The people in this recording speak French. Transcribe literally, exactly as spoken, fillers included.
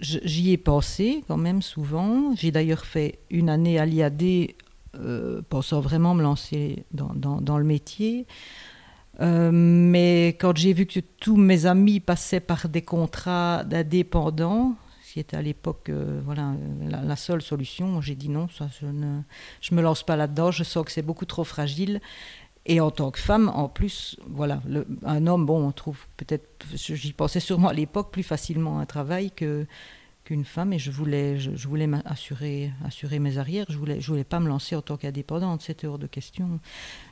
j'y ai pensé quand même souvent. J'ai d'ailleurs fait une année à l'I A D, euh, pensant vraiment me lancer dans, dans, dans le métier. Euh, mais quand j'ai vu que tous mes amis passaient par des contrats d'indépendants, ce qui était à l'époque euh, voilà, la, la seule solution, j'ai dit non, ça, je ne je me lance pas là-dedans, je sens que c'est beaucoup trop fragile. Et en tant que femme, en plus, voilà, le, un homme, bon, on trouve peut-être, j'y pensais sûrement à l'époque, plus facilement un travail que, qu'une femme, et je voulais, je, je voulais assurer, assurer mes arrières, je voulais, je voulais pas me lancer en tant qu'indépendante, c'était hors de question.